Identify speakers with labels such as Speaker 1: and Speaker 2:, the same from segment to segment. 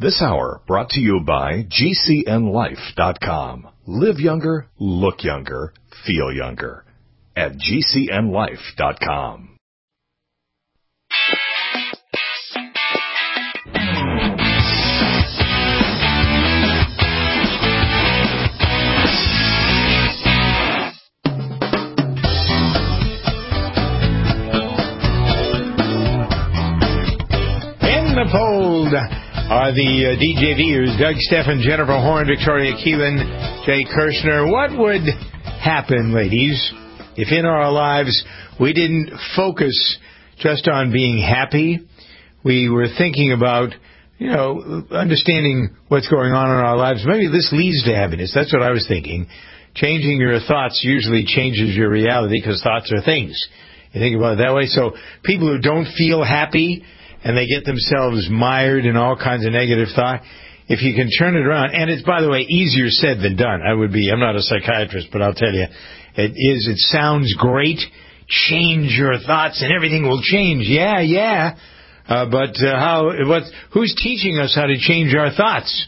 Speaker 1: This hour brought to you by GCNLife.com. Live younger, look younger, feel younger. At GCNLife.com.
Speaker 2: In the fold are the DJVers, Doug Steffen, Jennifer Horn, Victoria Keelan, Jay Kirshner. What would happen, ladies, if in our lives we didn't focus just on being happy? We were thinking about, understanding what's going on in our lives. Maybe this leads to happiness. That's what I was thinking. Changing your thoughts usually changes your reality because thoughts are things. You think about it that way. So people who don't feel happy and they get themselves mired in all kinds of negative thought, if you can turn it around, and it's, by the way, easier said than done. I'm not a psychiatrist, but I'll tell you, it sounds great. Change your thoughts and everything will change. Yeah. But who's teaching us how to change our thoughts?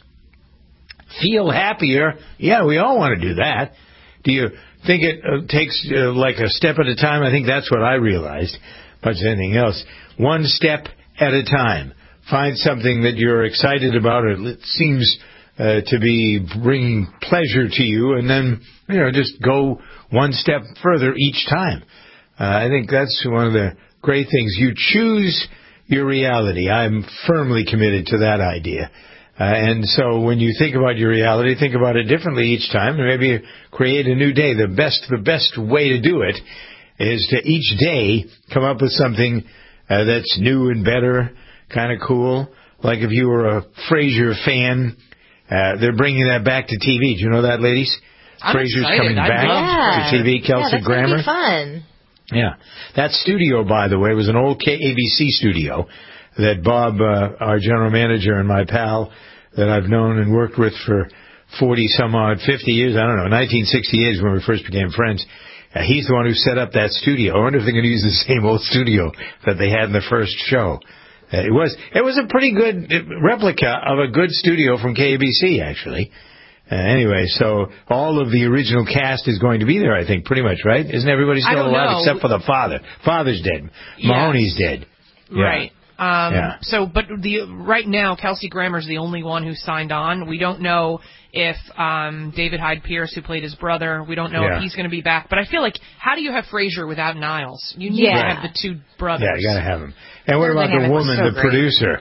Speaker 2: Feel happier. Yeah, we all want to do that. Do you think it takes like a step at a time? I think that's what I realized, much as anything else. One step at a time. Find something that you're excited about or it seems to be bringing pleasure to you, and then, just go one step further each time. I think that's one of the great things. You choose your reality. I'm firmly committed to that idea. And so when you think about your reality, think about it differently each time, and maybe create a new day. The best way to do it is to each day come up with something that's new and better, kind of cool. Like if you were a Frasier fan, they're bringing that back to TV. Do you know that, ladies? Frasier's coming back to TV. Kelsey Grammer.
Speaker 3: That's gonna be fun.
Speaker 2: Yeah. That studio, by the way, was an old ABC studio that Bob, our general manager and my pal that I've known and worked with for 50 years, 1968 is when we first became friends. He's the one who set up that studio. I wonder if they're going to use the same old studio that they had in the first show. It was a pretty good replica of a good studio from KABC, actually. Anyway, so all of the original cast is going to be there, I think, pretty much, right? Isn't everybody still alive except for the father? Father's dead. Mahoney's dead. Yeah.
Speaker 4: Right. But right now, Kelsey Grammer's the only one who signed on. We don't know if David Hyde Pierce, who played his brother, we don't know if he's going to be back. But I feel like, how do you have Frasier without Niles? You need to have the two brothers.
Speaker 2: Yeah, you got to have them. And what about the woman, the producer?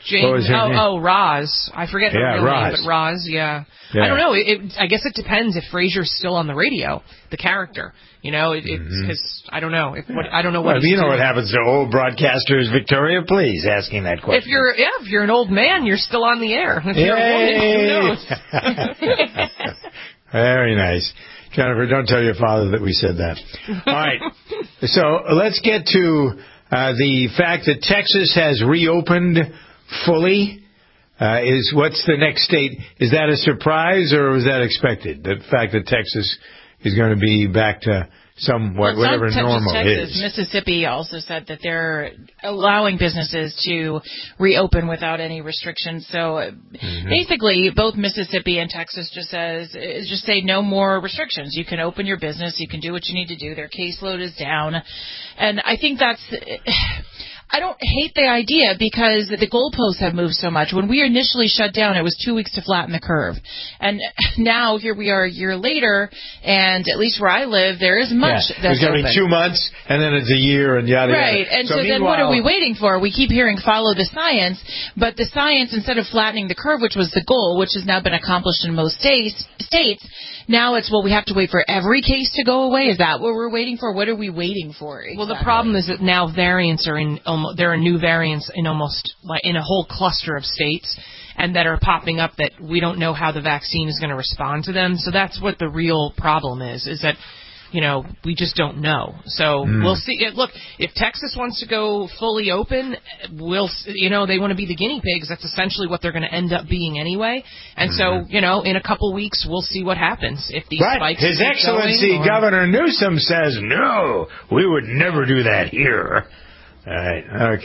Speaker 4: Roz. I forget her real name, but Roz, yeah. I don't know. I guess it depends if Frasier's still on the radio, the character. Because I don't know. I don't know what.
Speaker 2: You know what happens to old broadcasters, Victoria? Please, asking that question.
Speaker 4: If you're an old man, you're still on the air. If you're a woman, who knows?
Speaker 2: Very nice. Jennifer, don't tell your father that we said that. All right. So let's get to the fact that Texas has reopened fully. What's the next state? Is that a surprise or was that expected? The fact that Texas is going to be back to whatever normal
Speaker 3: Texas,
Speaker 2: is.
Speaker 3: Mississippi also said that they're allowing businesses to reopen without any restrictions. So basically, both Mississippi and Texas just say no more restrictions. You can open your business. You can do what you need to do. Their caseload is down. And I think I don't hate the idea because the goalposts have moved so much. When we initially shut down, it was 2 weeks to flatten the curve. And now here we are a year later, and at least where I live, there is much that's
Speaker 2: It's going to be 2 months, and then it's a year, and yada, yada.
Speaker 3: Right, and so then what are we waiting for? We keep hearing follow the science, but the science, instead of flattening the curve, which was the goal, which has now been accomplished in most states, now it's, we have to wait for every case to go away? Is that what we're waiting for? What are we waiting for? Exactly?
Speaker 4: Well, the problem is that now variants are there are new variants in in a whole cluster of states, and that are popping up that we don't know how the vaccine is going to respond to them. So that's what the real problem is that, we just don't know. So we'll see. Look, if Texas wants to go fully open, they want to be the guinea pigs. That's essentially what they're going to end up being anyway. And so, in a couple weeks, we'll see what happens. If these spikes
Speaker 2: His Excellency Governor Newsom says, no, we would never do that here. All right. Okay.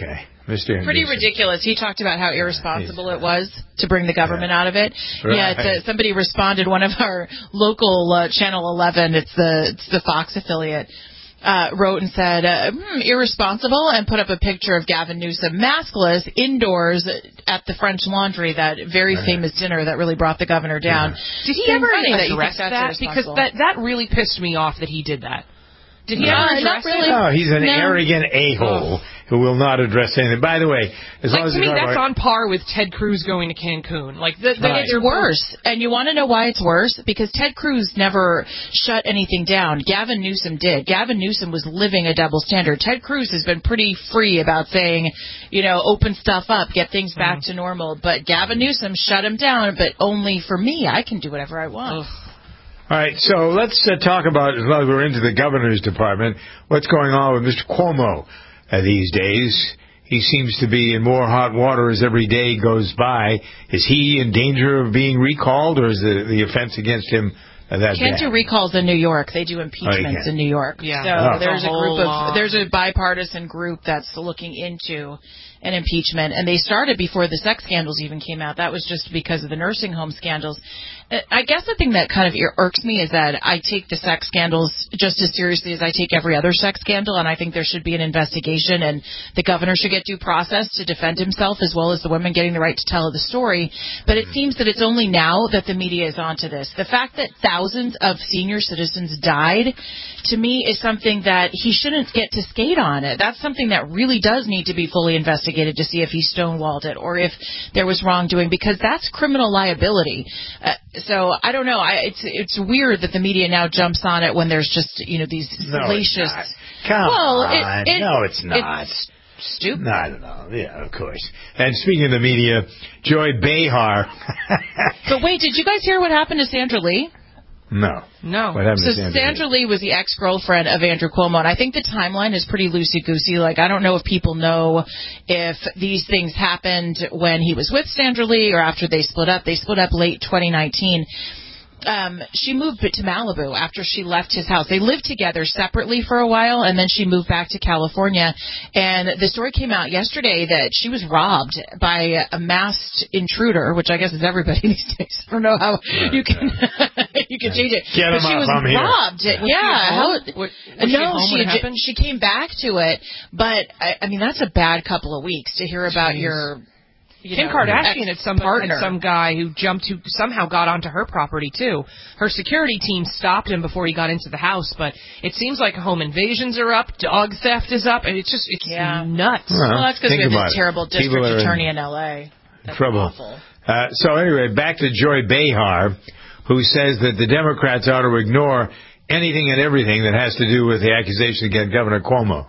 Speaker 2: Mr.
Speaker 3: Pretty
Speaker 2: Newsom.
Speaker 3: ridiculous. He talked about how irresponsible it was to bring the government out of it.
Speaker 2: Right.
Speaker 3: Yet somebody responded, one of our local Channel 11, it's the Fox affiliate, wrote and said, irresponsible, and put up a picture of Gavin Newsom maskless indoors at the French Laundry, that very famous dinner that really brought the governor down.
Speaker 4: Did he ever address that? Because that really pissed me off that he did that. Did he ever address it?
Speaker 2: No, he's an arrogant a-hole who will not address anything. By the way, as long as
Speaker 4: to me, that's on par with Ted Cruz going to Cancun.
Speaker 3: It's worse. And you want to know why it's worse? Because Ted Cruz never shut anything down. Gavin Newsom did. Gavin Newsom was living a double standard. Ted Cruz has been pretty free about saying, open stuff up, get things back to normal. But Gavin Newsom shut him down, but only for me. I can do whatever I want.
Speaker 2: All right, so let's talk about, as long as we're into the governor's department, what's going on with Mr. Cuomo these days. He seems to be in more hot water as every day goes by. Is he in danger of being recalled, or is the offense against him that
Speaker 3: Can't
Speaker 2: bad?
Speaker 3: do recalls in New York. They do impeachments in New York.
Speaker 4: Yeah.
Speaker 3: So there's a bipartisan group that's looking into an impeachment, and they started before the sex scandals even came out. That was just because of the nursing home scandals. I guess the thing that kind of irks me is that I take the sex scandals just as seriously as I take every other sex scandal, and I think there should be an investigation, and the governor should get due process to defend himself, as well as the women getting the right to tell the story. But it seems that it's only now that the media is onto this. The fact that thousands of senior citizens died, to me, is something that he shouldn't get to skate on. That's something that really does need to be fully investigated to see if he stonewalled it or if there was wrongdoing, because that's criminal liability. So I don't know. It's weird that the media now jumps on it when there's just these salacious.
Speaker 2: No, it's not.
Speaker 3: It's stupid.
Speaker 2: No, I don't know. Yeah, of course. And speaking of the media, Joy Behar.
Speaker 3: But wait, did you guys hear what happened to Sandra Lee?
Speaker 2: No.
Speaker 3: What
Speaker 2: happened
Speaker 3: so
Speaker 2: to
Speaker 3: Sandra Lee was the ex-girlfriend of Andrew Cuomo, and I think the timeline is pretty loosey-goosey. I don't know if people know if these things happened when he was with Sandra Lee or after they split up. They split up late 2019. She moved to Malibu after she left his house. They lived together separately for a while, and then she moved back to California. And the story came out yesterday that she was robbed by a masked intruder, which I guess is everybody these days. I don't know how you can change it.
Speaker 2: Get him
Speaker 3: but she
Speaker 2: up,
Speaker 3: was
Speaker 2: I'm here.
Speaker 3: robbed.
Speaker 4: She
Speaker 3: came back to it. But I mean, that's a bad couple of weeks to hear about your.
Speaker 4: Kim Kardashian had some guy who somehow got onto her property too. Her security team stopped him before he got into the house, but it seems like home invasions are up, dog theft is up, and it's nuts.
Speaker 3: Well, that's because we have this terrible district attorney in L.A. That's
Speaker 2: trouble.
Speaker 3: Awful.
Speaker 2: So anyway, back to Joy Behar, who says that the Democrats ought to ignore anything and everything that has to do with the accusation against Governor Cuomo.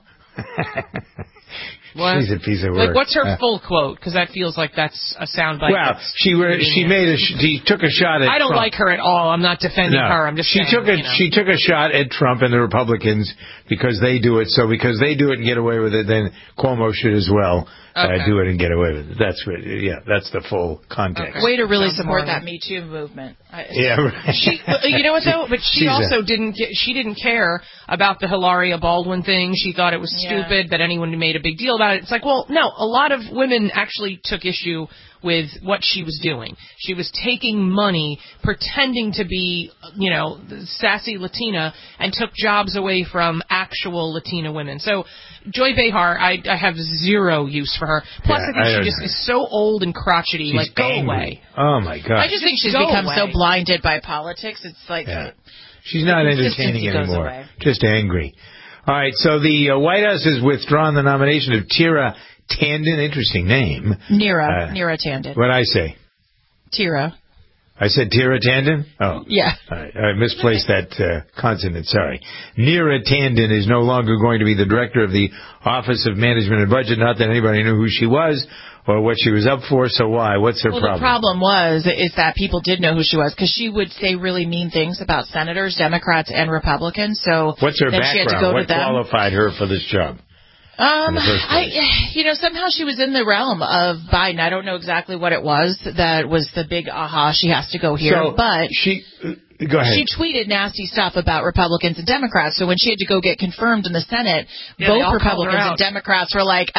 Speaker 4: What?
Speaker 2: She's a piece of work.
Speaker 4: What's her full quote? Because that feels like that's a soundbite.
Speaker 2: Well, she took a shot at Trump.
Speaker 4: I don't like her at all. I'm not defending her. I'm just saying.
Speaker 2: She took a shot at Trump and the Republicans because they do it. So because they do it and get away with it, then Cuomo should as well do it and get away with it. That's the full context.
Speaker 3: Way to really support that Me Too movement.
Speaker 2: Right.
Speaker 4: You know what though? But she didn't care about the Hilaria Baldwin thing. She thought it was stupid that anyone made a big deal about it. It's like, well, no, a lot of women actually took issue with what she was doing. She was taking money, pretending to be, sassy Latina, and took jobs away from actual Latina women. So, Joy Behar, I have zero use for her. Plus, I think she just is so old and crotchety.
Speaker 2: She's
Speaker 4: go
Speaker 2: angry.
Speaker 4: away.
Speaker 2: Oh, my God.
Speaker 3: I just think she's become so blinded by politics. It's like...
Speaker 2: Yeah. She's not entertaining anymore. Just angry. All right, so the White House has withdrawn the nomination of Tira Tandon. Interesting name.
Speaker 3: Neera Tandon.
Speaker 2: What'd I say?
Speaker 3: Tira.
Speaker 2: I said Tira Tandon? Oh.
Speaker 3: Yeah.
Speaker 2: All right. I misplaced that consonant. Sorry. Neera Tandon is no longer going to be the director of the Office of Management and Budget. Not that anybody knew who she was or what she was up for, so why? What's her problem?
Speaker 3: The problem is that people did know who she was, because she would say really mean things about senators, Democrats, and Republicans. So
Speaker 2: what's her background?
Speaker 3: She had to go
Speaker 2: what
Speaker 3: to them.
Speaker 2: Qualified her for this job?
Speaker 3: Somehow she was in the realm of Biden. I don't know exactly what it was that was the big aha. She has to go here,
Speaker 2: so
Speaker 3: but
Speaker 2: Go ahead.
Speaker 3: She tweeted nasty stuff about Republicans and Democrats. So when she had to go get confirmed in the Senate, both Republicans and Democrats were like,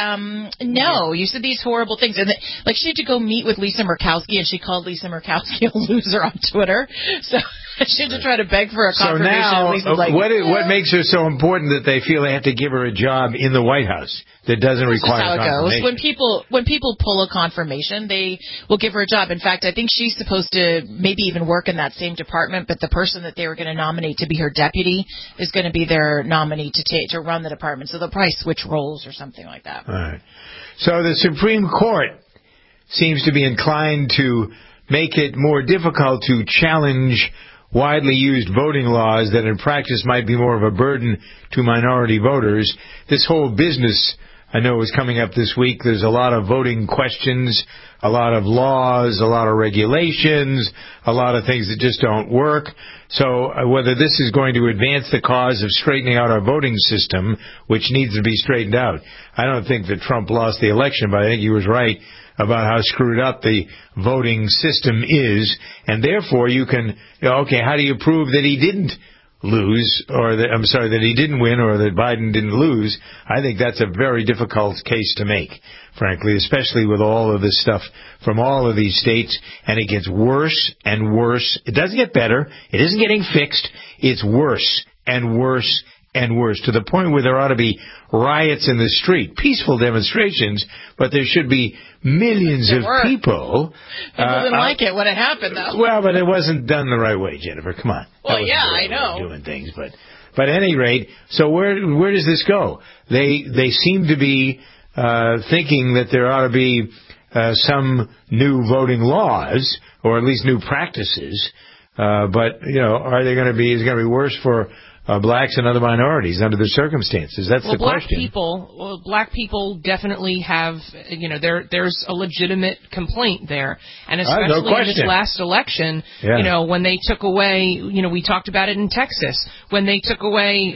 Speaker 3: no, you said these horrible things. And like she had to go meet with Lisa Murkowski, and she called Lisa Murkowski a loser on Twitter. So she had to try to beg for a confirmation.
Speaker 2: So now, what makes her so important that they feel they have to give her a job in the White House that doesn't require confirmation?
Speaker 3: When people pull a confirmation, they will give her a job. In fact, I think she's supposed to maybe even work in that same department, but the person that they were going to nominate to be her deputy is going to be their nominee to run the department. So they'll probably switch roles or something like that.
Speaker 2: All right. So the Supreme Court seems to be inclined to make it more difficult to challenge widely used voting laws that in practice might be more of a burden to minority voters. This whole business, I know, is coming up this week. There's a lot of voting questions, a lot of laws, a lot of regulations, a lot of things that just don't work. So whether this is going to advance the cause of straightening out our voting system, which needs to be straightened out. I don't think that Trump lost the election, but I think he was right about how screwed up the voting system is, and therefore you can, okay, how do you prove that he didn't lose, that he didn't win, or that Biden didn't lose? I think that's a very difficult case to make, frankly, especially with all of this stuff from all of these states, and it gets worse and worse. It doesn't get better. It isn't getting fixed. It's worse and worse and worse, to the point where there ought to be riots in the street, peaceful demonstrations, but there should be millions of people.
Speaker 3: People didn't like it when it happened, though.
Speaker 2: Well, but it wasn't done the right way, Jennifer. Come on.
Speaker 3: Well, yeah, I know.
Speaker 2: Doing things, but at any rate, so where does this go? They seem to be thinking that there ought to be some new voting laws, or at least new practices. But are they going to be? Is it going to be worse for blacks and other minorities under the circumstances? That's the question.
Speaker 4: Black people definitely have, there's a legitimate complaint there. And especially in this last election, when they took away, we talked about it in Texas, when they took away,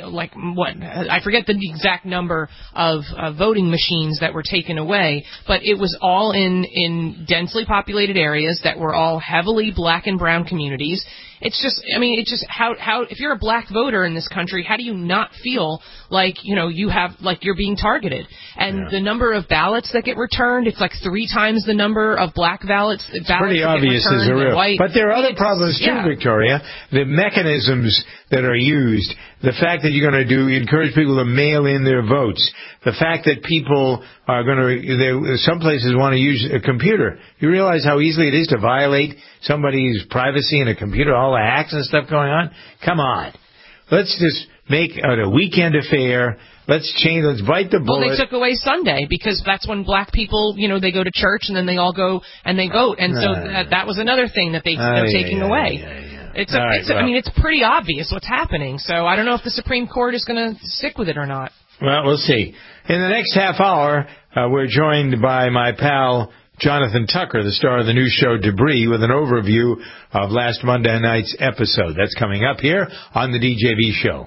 Speaker 4: I forget the exact number of voting machines that were taken away, but it was all in densely populated areas that were all heavily black and brown communities. It's just how if you're a black voter in this country, how do you not feel like, you're being targeted? And the number of ballots that get returned, it's like 3 times the number of black ballots. It's
Speaker 2: pretty obvious as a real. But there are other problems too, Victoria. The mechanisms that are used, the fact that you're going to encourage people to mail in their votes, the fact that people are going to, some places want to use a computer. You realize how easily it is to violate somebody's privacy in a computer, all the hacks and stuff going on? Come on. Let's just make it a weekend affair. Let's bite the bullet.
Speaker 4: Well, they took away Sunday because that's when black people, they go to church and then they all go and they vote. And so that was another thing that they're taking away. It's pretty obvious what's happening. So I don't know if the Supreme Court is going to stick with it or not.
Speaker 2: Well, we'll see. In the next half hour, we're joined by my pal Jonathan Tucker, the star of the new show Debris, with an overview of last Monday night's episode. That's coming up here on the DJV Show.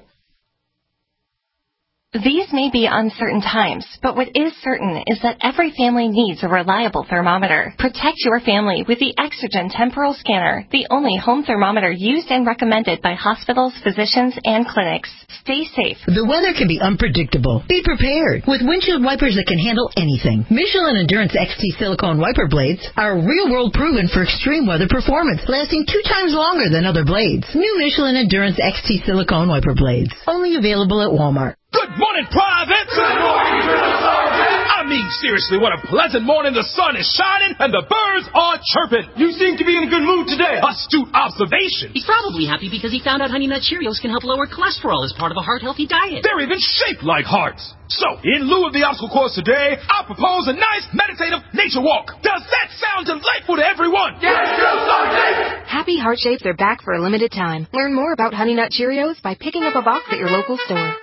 Speaker 5: These may be uncertain times, but what is certain is that every family needs a reliable thermometer. Protect your family with the Exergen Temporal Scanner, the only home thermometer used and recommended by hospitals, physicians, and clinics. Stay safe.
Speaker 6: The weather can be unpredictable. Be prepared with windshield wipers that can handle anything. Michelin Endurance XT silicone wiper blades are real-world proven for extreme weather performance, lasting 2 times longer than other blades. New Michelin Endurance XT silicone wiper blades, only available at Walmart.
Speaker 7: Good morning, Private! Good morning, Sergeant! I mean, seriously, what a pleasant morning. The sun is shining and the birds are chirping. You seem to be in a good mood today. Astute observation.
Speaker 8: He's probably happy because he found out Honey Nut Cheerios can help lower cholesterol as part of a heart-healthy diet.
Speaker 7: They're even shaped like hearts. So, in lieu of the obstacle course today, I propose a nice meditative nature walk. Does that sound delightful to everyone? Yes, Sergeant!
Speaker 9: Happy Heart Shapes are back for a limited time. Learn more about Honey Nut Cheerios by picking up a box at your local store.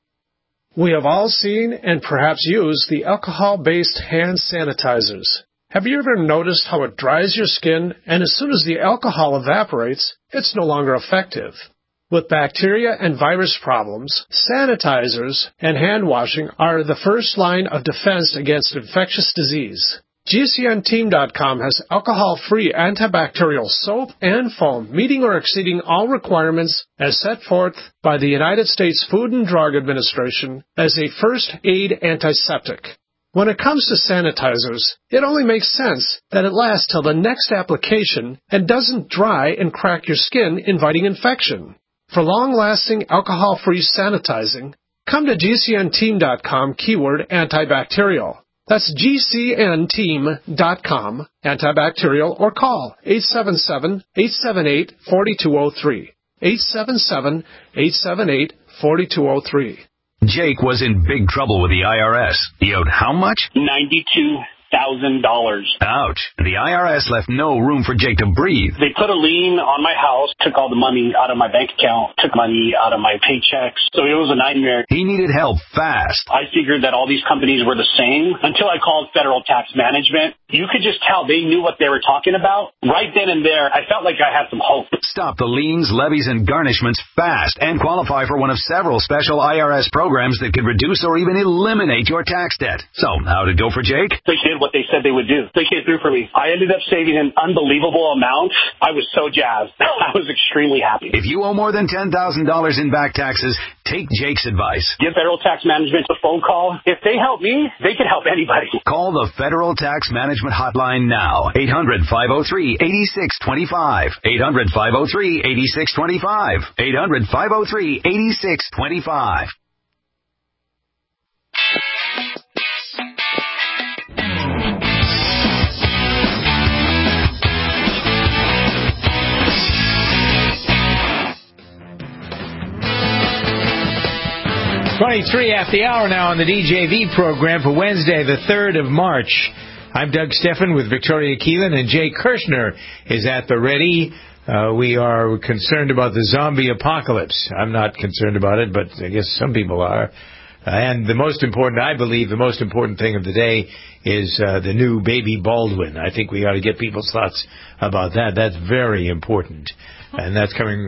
Speaker 10: We have all seen and perhaps used the alcohol-based hand sanitizers. Have you ever noticed how it dries your skin, and as soon as the alcohol evaporates, it's no longer effective? With bacteria and virus problems, sanitizers and hand washing are the first line of defense against infectious disease. GCNteam.com has alcohol-free antibacterial soap and foam, meeting or exceeding all requirements as set forth by the United States Food and Drug Administration as a first aid antiseptic. When it comes to sanitizers, it only makes sense that it lasts till the next application and doesn't dry and crack your skin, inviting infection. For long-lasting alcohol-free sanitizing, come to GCNteam.com keyword antibacterial. That's GCNteam.com, antibacterial, or call 877-878-4203. 877-878-4203.
Speaker 11: Jake was in big trouble with the IRS. He owed how much?
Speaker 12: $92,000.
Speaker 11: Ouch. The IRS left no room for Jake to breathe.
Speaker 12: They put a lien on my house, took all the money out of my bank account, took money out of my paychecks. So it was a nightmare.
Speaker 11: He needed help fast.
Speaker 12: I figured that all these companies were the same until I called Federal Tax Management. You could just tell they knew what they were talking about. Right then and there, I felt like I had some hope.
Speaker 11: Stop the liens, levies, and garnishments fast and qualify for one of several special IRS programs that could reduce or even eliminate your tax debt. So, how'd it go for Jake?
Speaker 12: They did what they said they would do. They came through for me. I ended up saving an unbelievable amount. I was so jazzed. I was extremely happy.
Speaker 11: If you owe more than $10,000 in back taxes, take Jake's advice.
Speaker 12: Give Federal Tax Management a phone call. If they help me, they can help anybody.
Speaker 11: Call the Federal Tax Management Hotline now. 800-503-8625. 800-503-8625. 800-503-8625.
Speaker 2: Three after the hour now on the DJV program for Wednesday, the 3rd of March. I'm Doug Steffen with Victoria Keelan, and Jay Kirshner is at the ready. We are concerned about the zombie apocalypse. I'm not concerned about it, but I guess some people are. And the most important, I believe, the most important thing of the day is the new baby Baldwin. I think we ought to get people's thoughts about that. That's very important. And that's coming...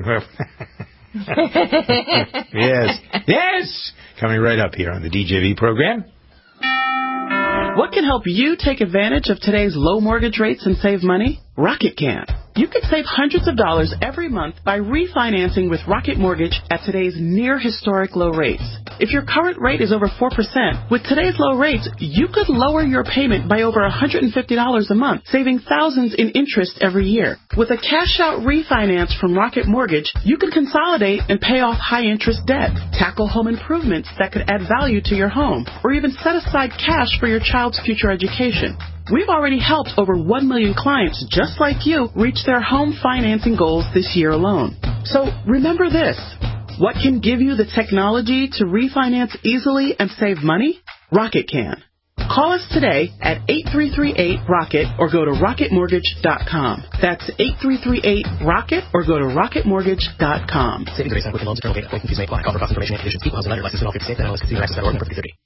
Speaker 2: Yes! Coming right up here on the DJV program.
Speaker 13: What can help you take advantage of today's low mortgage rates and save money? Rocket can. You could save hundreds of dollars every month by refinancing with Rocket Mortgage at today's near historic low rates. If your current rate is over 4%, with today's low rates, you could lower your payment by over $150 a month, saving thousands in interest every year. With a cash-out refinance from Rocket Mortgage, you can consolidate and pay off high-interest debt, tackle home improvements that could add value to your home, or even set aside cash for your child's future education. We've already helped over 1 million clients just like you reach their home financing goals this year alone. So remember this. What can give you the technology to refinance easily and save money? Rocket can. Call us today at 8338-ROCKET or go to rocketmortgage.com. That's 8338-ROCKET or go to rocketmortgage.com.
Speaker 14: Savings based on Quicken Loans, internal data, point fees may apply. Offer cost information and conditions. Equal housing lender, license in all 50 states, and NMLS number 5030.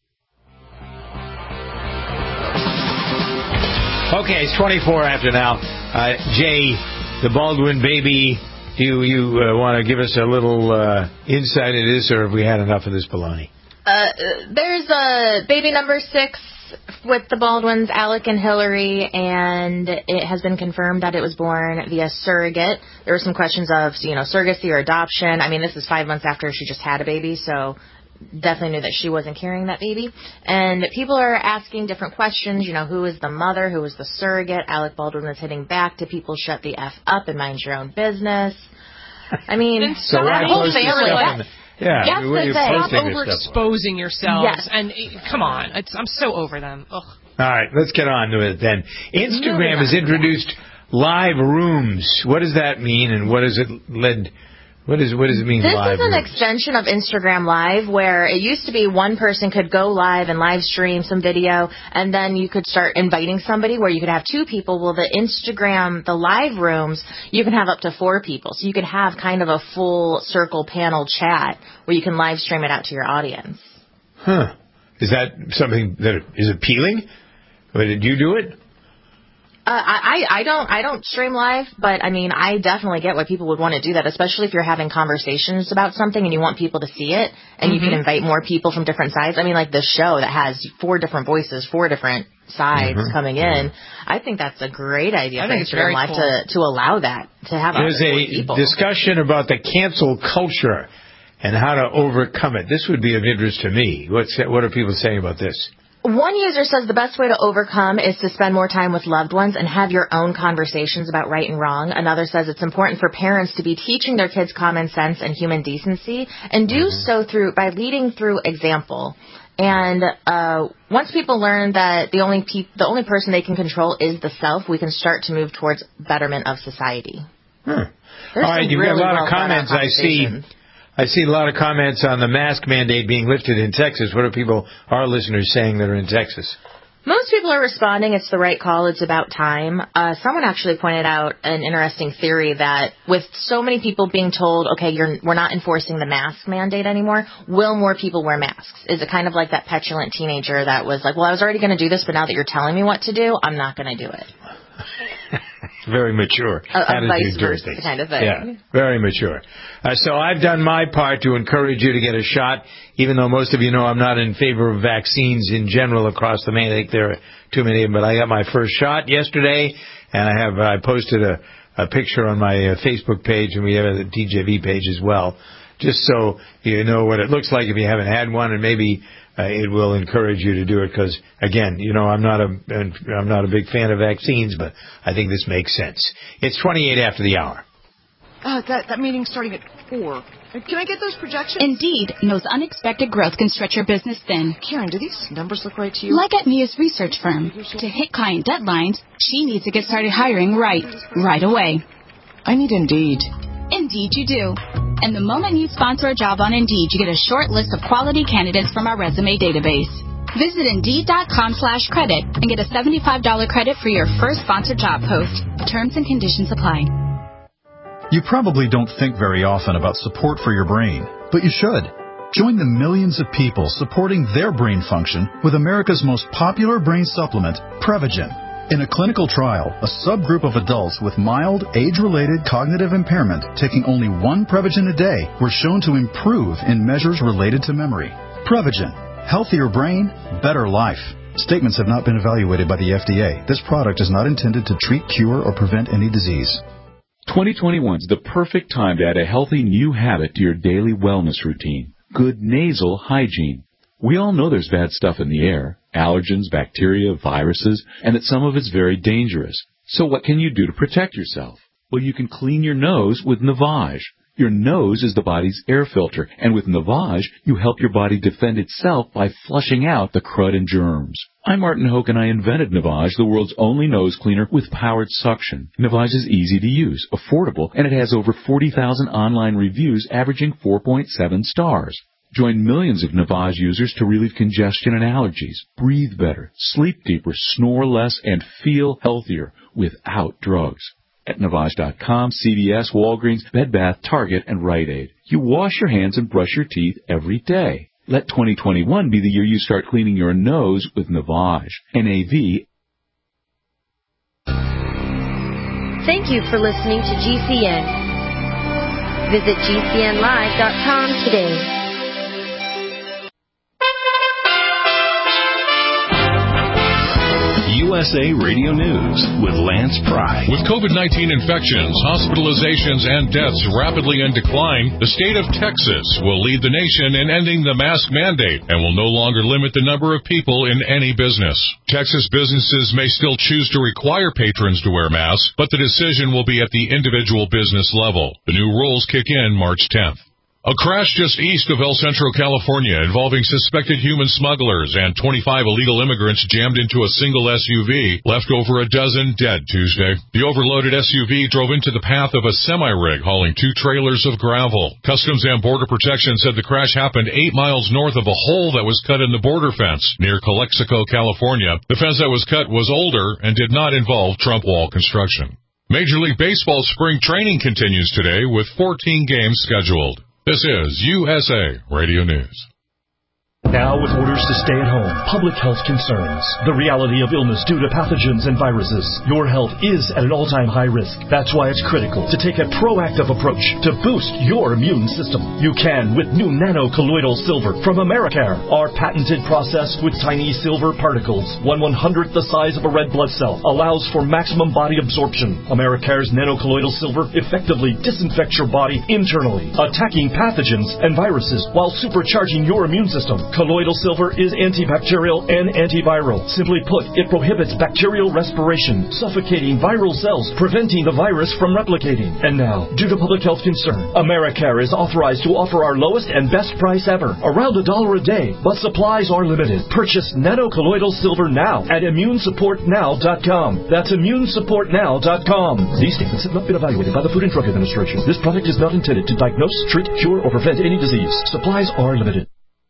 Speaker 2: Okay, it's 24 after now. Jay, the Baldwin baby, do you want to give us a little insight into this, or have we had enough of this baloney?
Speaker 15: There's a baby number 6 with the Baldwins, Alec and Hillary, and it has been confirmed that it was born via surrogate. There were some questions of, surrogacy or adoption. I mean, this is 5 months after she just had a baby, so definitely knew that she wasn't carrying that baby. And people are asking different questions, who is the mother, who is the surrogate? Alec Baldwin was hitting back to people, shut the F up and mind your own business. I mean,
Speaker 2: so
Speaker 15: that whole family.
Speaker 2: Yeah,
Speaker 4: stop overexposing yourselves.
Speaker 15: Yes.
Speaker 4: And come on, I'm so over them. Ugh.
Speaker 2: All right, let's get on to it then. Instagram has introduced live rooms. What does that mean, and what does it led? What does it mean, live
Speaker 15: This is an
Speaker 2: rooms?
Speaker 15: extension of Instagram Live, where it used to be one person could go live and live stream some video, and then you could start inviting somebody where you could have 2 people. Well, the live rooms, you can have up to 4 people. So you could have kind of a full circle panel chat where you can live stream it out to your audience.
Speaker 2: Huh. Is that something that is appealing? Or did you do it?
Speaker 15: I don't stream live, but I mean, I definitely get why people would want to do that, especially if you're having conversations about something and you want people to see it, and you can invite more people from different sides. I mean, like the show that has 4 different voices, 4 different sides coming in. I think that's a great idea for Instagram Live to allow that, to have
Speaker 2: There's a discussion about the cancel culture and how to overcome it. This would be of interest to me. What are people saying about this?
Speaker 15: One user says the best way to overcome is to spend more time with loved ones and have your own conversations about right and wrong. Another says it's important for parents to be teaching their kids common sense and human decency, and do so by leading through example. And once people learn that the only person they can control is the self, we can start to move towards betterment of society.
Speaker 2: All right, you've got a lot of comments. I see a lot of comments on the mask mandate being lifted in Texas. What are our listeners saying that are in Texas?
Speaker 15: Most people are responding it's the right call, it's about time. Someone actually pointed out an interesting theory that with so many people being told, okay, we're not enforcing the mask mandate anymore, will more people wear masks? Is it kind of like that petulant teenager that was like, well, I was already going to do this, but now that you're telling me what to do, I'm not going to do it?
Speaker 2: Very mature attitude
Speaker 15: vice
Speaker 2: towards
Speaker 15: versa
Speaker 2: things.
Speaker 15: Kind of thing.
Speaker 2: Yeah, very mature. So I've done my part to encourage you to get a shot, even though most of you know I'm not in favor of vaccines in general across the main. I think there are too many of them, but I got my first shot yesterday, and I posted a picture on my Facebook page, and we have a DJV page as well, just so you know what it looks like if you haven't had one, and maybe it will encourage you to do it because, again, I'm not a big fan of vaccines, but I think this makes sense. It's 28 after the hour.
Speaker 16: That meeting's starting at 4. Can I get those projections?
Speaker 17: Indeed knows unexpected growth can stretch your business thin.
Speaker 16: Karen, do these numbers look right to you?
Speaker 17: Like at Mia's research firm. To hit client deadlines, she needs to get started hiring right away.
Speaker 16: I need Indeed.
Speaker 17: Indeed you do. And the moment you sponsor a job on Indeed, you get a short list of quality candidates from our resume database. Visit Indeed.com/credit and get a $75 credit for your first sponsored job post. Terms and conditions apply.
Speaker 18: You probably don't think very often about support for your brain, but you should. Join the millions of people supporting their brain function with America's most popular brain supplement, Prevagen. In a clinical trial, a subgroup of adults with mild, age-related cognitive impairment taking only 1 Prevagen a day were shown to improve in measures related to memory. Prevagen. Healthier brain, better life. Statements have not been evaluated by the FDA. This product is not intended to treat, cure, or prevent any disease.
Speaker 19: 2021 is the perfect time to add a healthy new habit to your daily wellness routine. Good nasal hygiene. We all know there's bad stuff in the air, allergens, bacteria, viruses, and that some of it's very dangerous. So what can you do to protect yourself? Well, you can clean your nose with Navage. Your nose is the body's air filter, and with Navage, you help your body defend itself by flushing out the crud and germs. I'm Martin Hoke, and I invented Navage, the world's only nose cleaner with powered suction. Navage is easy to use, affordable, and it has over 40,000 online reviews averaging 4.7 stars. Join millions of Navage users to relieve congestion and allergies, breathe better, sleep deeper, snore less, and feel healthier without drugs. At Navage.com, CVS, Walgreens, Bed Bath, Target, and Rite Aid. You wash your hands and brush your teeth every day. Let 2021 be the year you start cleaning your nose with Navage. NAV.
Speaker 20: Thank you for listening to GCN. Visit GCNlive.com today.
Speaker 1: USA Radio News with Lance Pry.
Speaker 21: With COVID-19 infections, hospitalizations, and deaths rapidly in decline, the state of Texas will lead the nation in ending the mask mandate and will no longer limit the number of people in any business. Texas businesses may still choose to require patrons to wear masks, but the decision will be at the individual business level. The new rules kick in March 10th. A crash just east of El Centro, California, involving suspected human smugglers and 25 illegal immigrants jammed into a single SUV, left over a dozen dead Tuesday. The overloaded SUV drove into the path of a semi-rig hauling 2 trailers of gravel. Customs and Border Protection said the crash happened 8 miles north of a hole that was cut in the border fence near Calexico, California. The fence that was cut was older and did not involve Trump wall construction. Major League Baseball spring training continues today with 14 games scheduled. This is USA Radio News.
Speaker 3: Now with orders to stay at home, public health concerns, the reality of illness due to pathogens and viruses, your health is at an all-time high risk. That's why it's critical to take a proactive approach to boost your immune system. You can with new nano-colloidal silver from Americare. Our patented process with tiny silver particles, 1/100th the size of a red blood cell, allows for maximum body absorption. Americare's nano-colloidal silver effectively disinfects your body internally, attacking pathogens and viruses while supercharging your immune system. Colloidal silver is antibacterial and antiviral. Simply put, it prohibits bacterial respiration, suffocating viral cells, preventing the virus from replicating. And now, due to public health concern, Americare is authorized to offer our lowest and best price ever, around $1 a day, but supplies are limited. Purchase nano-colloidal silver now at immunesupportnow.com. That's immunesupportnow.com. These statements have not been evaluated by the Food and Drug Administration. This product is not intended to diagnose, treat, cure, or prevent any disease. Supplies are limited.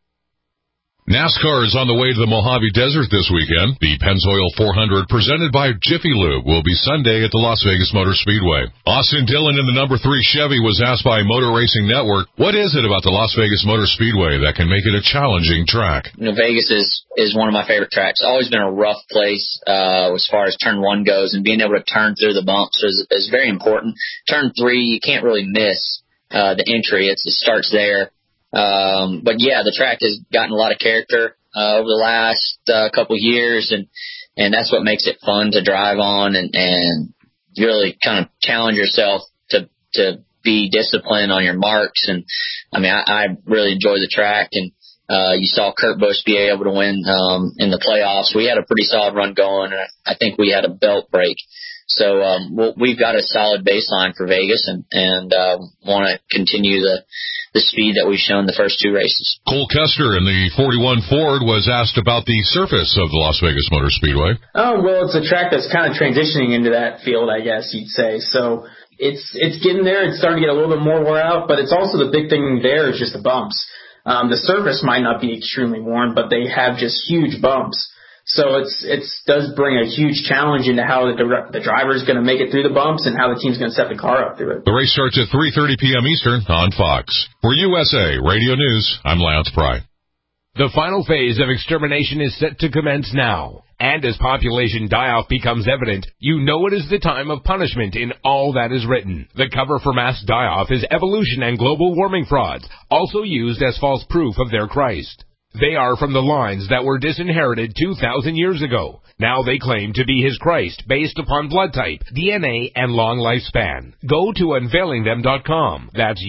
Speaker 21: NASCAR is on the way to the Mojave Desert this weekend. The Pennzoil 400, presented by Jiffy Lube, will be Sunday at the Las Vegas Motor Speedway. Austin Dillon in the number 3 Chevy was asked by Motor Racing Network, what is it about the Las Vegas Motor Speedway that can make it a challenging track?
Speaker 22: Vegas is one of my favorite tracks. It's always been a rough place as far as turn 1 goes, and being able to turn through the bumps is very important. Turn 3, you can't really miss the entry. It starts there. But yeah, the track has gotten a lot of character over the last couple of years, and that's what makes it fun to drive on and really kind of challenge yourself to be disciplined on your marks. And I mean, I really enjoy the track, and you saw Kurt Busch be able to win in the playoffs. We had a pretty solid run going, and I think we had a belt break. So we've got a solid baseline for Vegas, and want to continue the speed that we've shown the first 2 races.
Speaker 21: Cole Custer in the 41 Ford was asked about the surface of the Las Vegas Motor Speedway.
Speaker 23: Oh, well, it's a track that's kind of transitioning into that field, I guess you'd say. So it's getting there. It's starting to get a little bit more wore out, but it's also the big thing there is just the bumps. The surface might not be extremely worn, but they have just huge bumps. So it does bring a huge challenge into how the driver's going to make it through the bumps and how the team's going to set the car up through it.
Speaker 21: The race starts at 3:30 p.m. Eastern on Fox. For USA Radio News, I'm Lance Pry.
Speaker 24: The final phase of extermination is set to commence now. And as population die-off becomes evident, you know it is the time of punishment in all that is written. The cover for mass die-off is evolution and global warming frauds, also used as false proof of their Christ. They are from the lines that were disinherited 2,000 years ago. Now they claim to be his Christ based upon blood type, DNA, and long lifespan. Go to unveilingthem.com. That's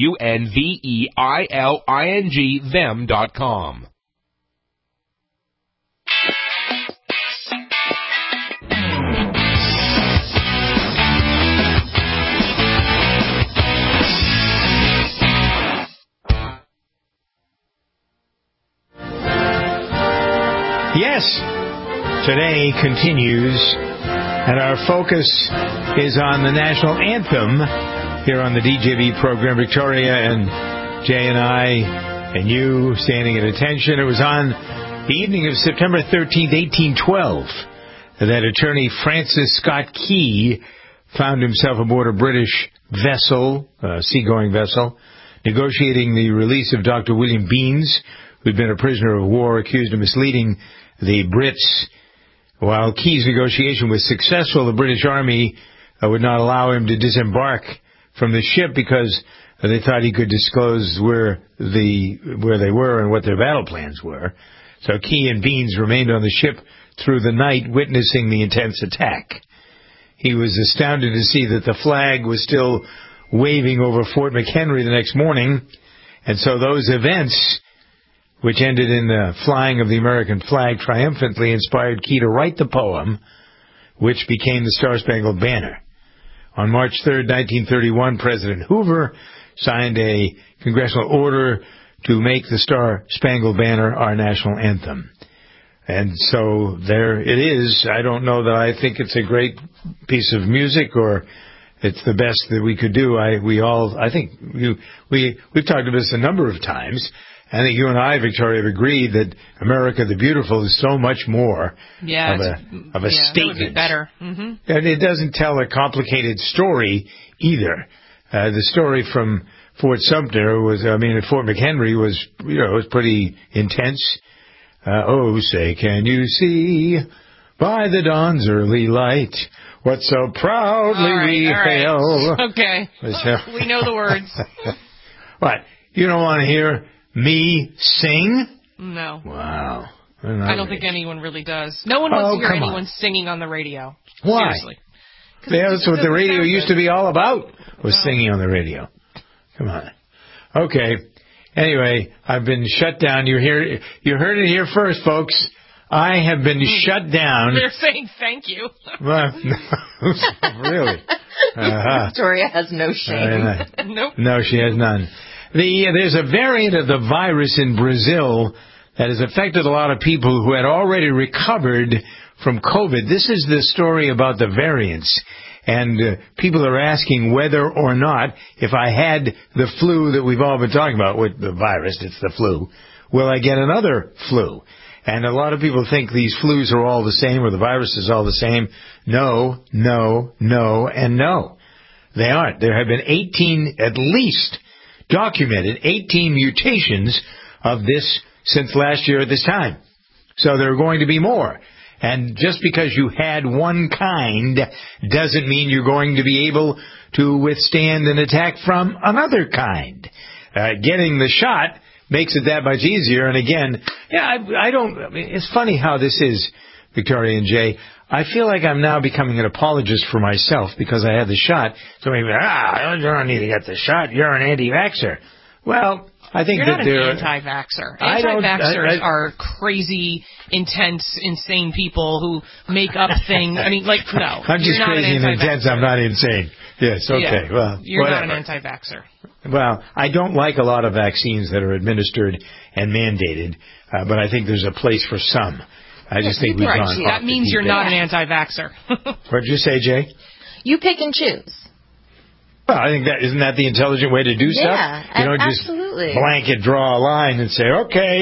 Speaker 24: UNVEILING them.com.
Speaker 2: Yes, today continues, and our focus is on the national anthem here on the DJV program. Victoria and Jay and I and you standing at attention. It was on the evening of September 13th, 1812, that attorney Francis Scott Key found himself aboard a British vessel, a seagoing vessel, negotiating the release of Dr. William Beans, who'd been a prisoner of war accused of misleading the Brits. While Key's negotiation was successful, the British Army would not allow him to disembark from the ship because they thought he could disclose where they were and what their battle plans were. So Key and Beans remained on the ship through the night, witnessing the intense attack. He was astounded to see that the flag was still waving over Fort McHenry the next morning, and so those events, which ended in the flying of the American flag, triumphantly inspired Key to write the poem, which became the Star-Spangled Banner. On March 3rd, 1931, President Hoover signed a congressional order to make the Star-Spangled Banner our national anthem. And so there it is. I don't know that I think it's a great piece of music or it's the best that we could do. We've talked about this a number of times. I think you and I, Victoria, have agreed that America the Beautiful is so much more of a statement.
Speaker 4: That would be better. Mm-hmm.
Speaker 2: And it doesn't tell a complicated story either. The story from Fort Sumter at Fort McHenry was pretty intense. Oh, say, can you see by the dawn's early light what so proudly we hail?
Speaker 4: Okay. We know the words.
Speaker 2: What? You don't want to hear me sing?
Speaker 4: No.
Speaker 2: Wow.
Speaker 4: I don't think anyone really does. No one wants to hear anyone singing on the radio.
Speaker 2: Why?
Speaker 4: Seriously.
Speaker 2: Yeah, that's what the radio used to be all about, was singing on the radio. Come on. Okay. Anyway, I've been shut down. You heard it here first, folks. I have been shut down.
Speaker 4: They're saying thank you.
Speaker 2: Well, really?
Speaker 15: Victoria has no shame.
Speaker 4: Nope.
Speaker 2: No, she has none. There's a variant of the virus in Brazil that has affected a lot of people who had already recovered from COVID. This is the story about the variants. And people are asking whether or not, if I had the flu that we've all been talking about with the virus, it's the flu, will I get another flu? And a lot of people think these flus are all the same or the virus is all the same. No, no, no, and no. They aren't. There have been 18, at least, documented 18 mutations of this since last year at this time. So there are going to be more. And just because you had one kind doesn't mean you're going to be able to withstand an attack from another kind. Getting the shot makes it that much easier. And again, it's funny how this is, Victoria and Jay. I feel like I'm now becoming an apologist for myself because I had the shot. So maybe, you don't need to get the shot. You're an anti-vaxxer. Well, I think
Speaker 4: You're not an anti-vaxxer. Anti-vaxxers are crazy, intense, insane people who make up things. I mean, like, no.
Speaker 2: I'm just crazy and intense. I'm not insane. Yes, okay.
Speaker 4: Yeah,
Speaker 2: well,
Speaker 4: you're
Speaker 2: whatever.
Speaker 4: not an anti-vaxxer.
Speaker 2: Well, I don't like a lot of vaccines that are administered and mandated, but I think there's a place for some. I just think we've gone off
Speaker 4: that means you're not an anti-vaxxer.
Speaker 2: What did you say, Jay?
Speaker 15: You pick and choose.
Speaker 2: Well, I think isn't that the intelligent way to do stuff?
Speaker 15: Yeah,
Speaker 2: you don't
Speaker 15: absolutely.
Speaker 2: Just blanket draw a line and say, okay.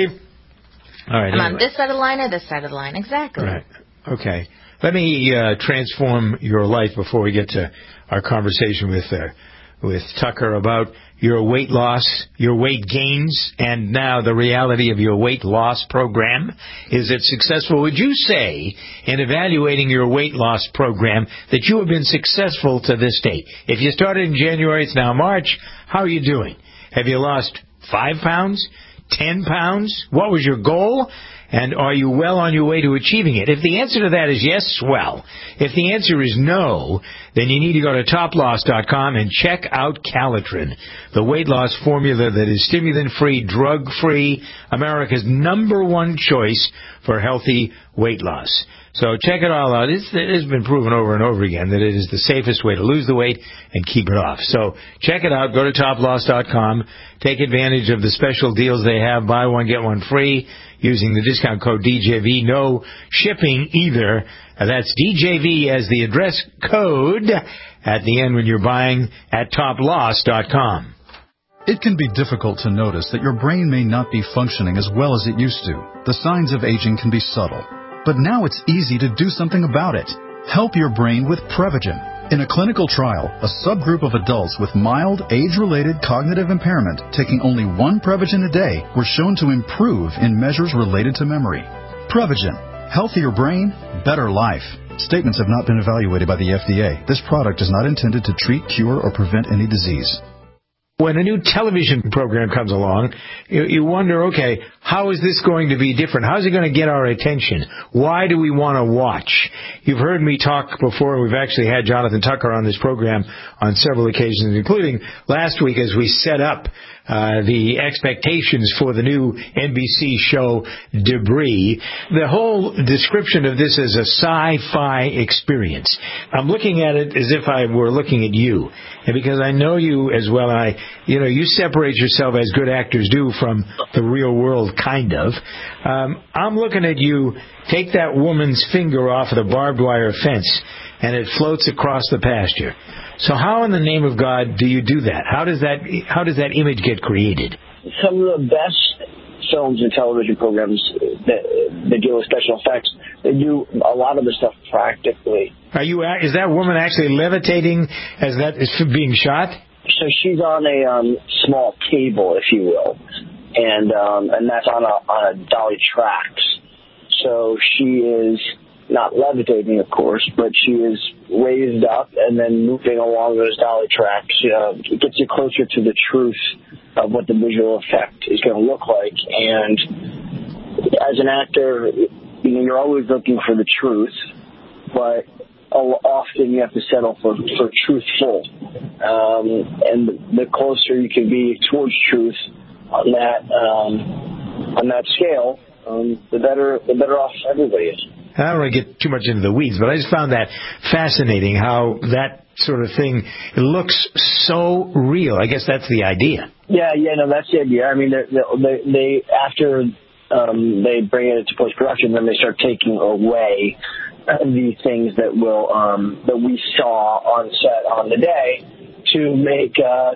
Speaker 2: All right.
Speaker 15: I'm on this side of the line or this side of the line. Exactly.
Speaker 2: Right. Okay. Let me transform your life before we get to our conversation with Tucker about your weight loss, your weight gains, and now the reality of your weight loss program. Is it successful? Would you say, in evaluating your weight loss program, that you have been successful to this date? If you started in January, it's now March, how are you doing? Have you lost 5 pounds? 10 pounds? What was your goal? And are you well on your way to achieving it? If the answer to that is yes, swell. If the answer is no, then you need to go to toploss.com and check out Calitrin, the weight loss formula that is stimulant-free, drug-free, America's #1 choice for healthy weight loss. So check it all out. It has been proven over and over again that it is the safest way to lose the weight and keep it off. So check it out. Go to toploss.com. Take advantage of the special deals they have. Buy one, get one free using the discount code DJV. No shipping either. That's DJV as the address code at the end when you're buying at toploss.com.
Speaker 18: It can be difficult to notice that your brain may not be functioning as well as it used to. The signs of aging can be subtle. But now it's easy to do something about it. Help your brain with Prevagen. In a clinical trial, a subgroup of adults with mild age-related cognitive impairment taking only 1 Prevagen a day were shown to improve in measures related to memory. Prevagen. Healthier brain, better life. Statements have not been evaluated by the FDA. This product is not intended to treat, cure, or prevent any disease.
Speaker 2: When a new television program comes along, you wonder, okay, how is this going to be different? How is it going to get our attention? Why do we want to watch? You've heard me talk before. We've actually had Jonathan Tucker on this program on several occasions, including last week as we set up the expectations for the new NBC show Debris. The whole description of this is a sci-fi experience. I'm looking at it as if I were looking at you. And because I know you as well, and you separate yourself as good actors do from the real world, kind of. I'm looking at you take that woman's finger off of the barbed wire fence, and it floats across the pasture. So how in the name of God do you do that? How does that image get created?
Speaker 5: Some of the best films and television programs that deal with special effects, they do a lot of the stuff practically.
Speaker 2: Is that woman actually levitating as that is being shot?
Speaker 5: So she's on a small table, if you will, and that's on a dolly tracks. So she is not levitating, of course, but she is raised up and then moving along those dolly tracks. It gets you closer to the truth of what the visual effect is going to look like. And as an actor, you're always looking for the truth, but often you have to settle for truthful. And the closer you can be towards truth on that scale, the better off everybody is.
Speaker 2: I don't want to get too much into the weeds, but I just found that fascinating how that sort of thing looks so real. I guess that's the idea.
Speaker 5: Yeah, no, that's the idea. I mean, they after they bring it into post-production, then they start taking away the things that we saw on set on the day to make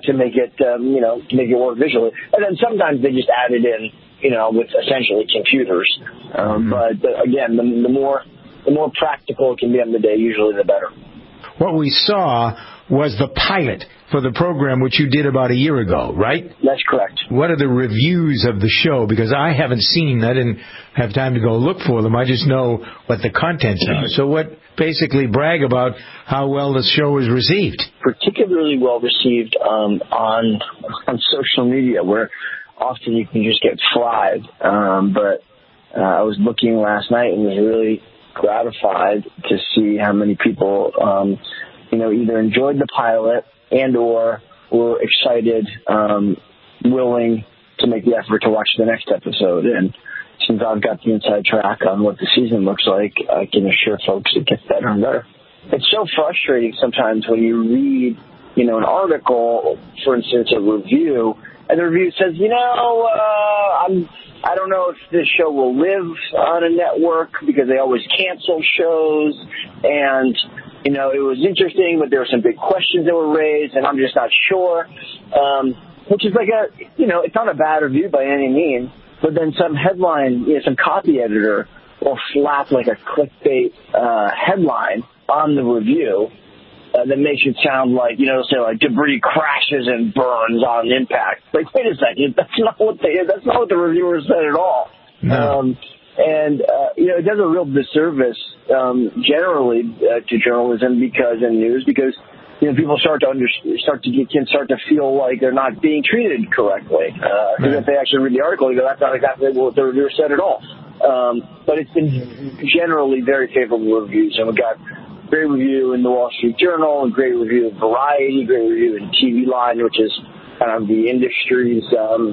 Speaker 5: it work visually. And then sometimes they just add it in, with essentially computers. But again, the more practical it can be on the day, usually the better.
Speaker 2: What we saw was the pilot for the program, which you did about a year ago, right?
Speaker 5: That's correct.
Speaker 2: What are the reviews of the show? Because I haven't seen, I didn't have time to go look for them. I just know what the contents are. So basically brag about how well the show was received.
Speaker 5: Particularly well received on social media, where often you can just get flagged. But I was looking last night and was really gratified to see how many people, either enjoyed the pilot and or were excited, willing to make the effort to watch the next episode. And since I've got the inside track on what the season looks like, I can assure folks it gets better and better. It's so frustrating sometimes when you read, an article, for instance, a review, and the review says, I don't know if this show will live on a network because they always cancel shows, and it was interesting, but there were some big questions that were raised, and I'm just not sure. Which is like it's not a bad review by any means, but then some headline, some copy editor will slap like a clickbait headline on the review that makes it sound like, say like debris crashes and burns on impact. Like, wait a second, that's not what the reviewer said at all.
Speaker 2: No.
Speaker 5: It does a real disservice generally to journalism and news because people start to feel like they're not being treated correctly. Because if they actually read the article, you go, that's not exactly what the reviewer said at all. But it's been generally very favorable reviews, and we got great review in the Wall Street Journal, and great review in Variety, great review in TV Line, which is kind of the industry's